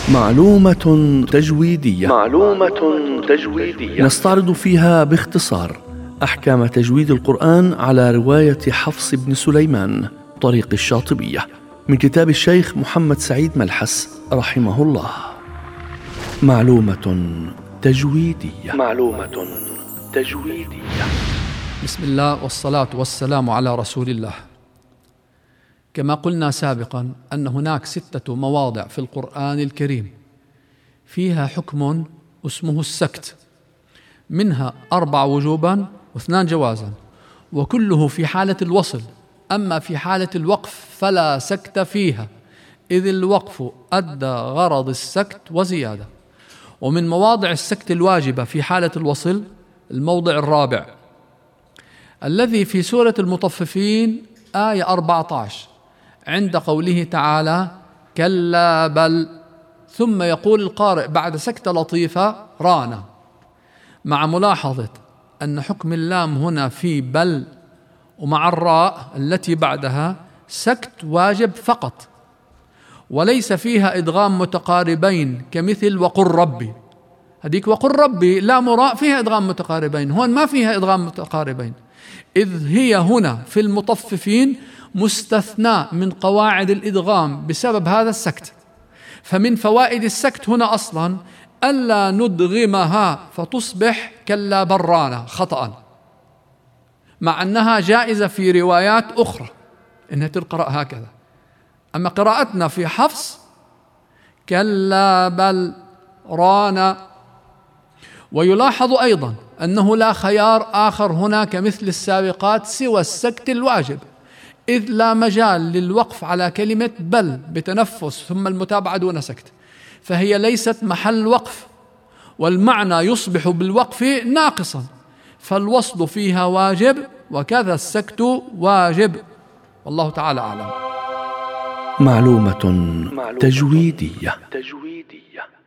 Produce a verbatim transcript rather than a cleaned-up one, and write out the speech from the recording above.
معلومة تجويدية. معلومة تجويدية نستعرض فيها باختصار أحكام تجويد القرآن على رواية حفص بن سليمان طريق الشاطبية من كتاب الشيخ محمد سعيد ملحس رحمه الله. معلومة تجويدية. معلومة تجويدية. بسم الله والصلاة والسلام على رسول الله. كما قلنا سابقا أن هناك ستة مواضع في القرآن الكريم فيها حكم اسمه السكت، منها أربع وجوبا واثنان جوازا، وكله في حالة الوصل. أما في حالة الوقف فلا سكت فيها، إذ الوقف أدى غرض السكت وزيادة. ومن مواضع السكت الواجبة في حالة الوصل الموضع الرابع الذي في سورة المطففين آية أربعة عشر عند قوله تعالى كلا بل، ثم يقول القارئ بعد سكتة لطيفة رانا، مع ملاحظة أن حكم اللام هنا في بل، ومع الراء التي بعدها سكت واجب فقط، وليس فيها إدغام متقاربين كمثل وقل ربي. هذيك وقل ربي لام راء فيها إدغام متقاربين، هون ما فيها إدغام متقاربين، إذ هي هنا في المطففين مستثنى من قواعد الإدغام بسبب هذا السكت. فمن فوائد السكت هنا أصلا ألا ندغمها فتصبح كلا برانا خطأ، مع أنها جائزة في روايات أخرى إنها تقرأ هكذا. أما قراءتنا في حفص كلا بل رانا. ويلاحظ أيضا أنه لا خيار آخر هنا كمثل السابقات سوى السكت الواجب، إذ لا مجال للوقف على كلمة بل بتنفس ثم المتابعة دون سكت، فهي ليست محل وقف، والمعنى يصبح بالوقف ناقصا، فالوصل فيها واجب وكذا السكت واجب، والله تعالى أعلم. معلومة تجويدية. تجويدية.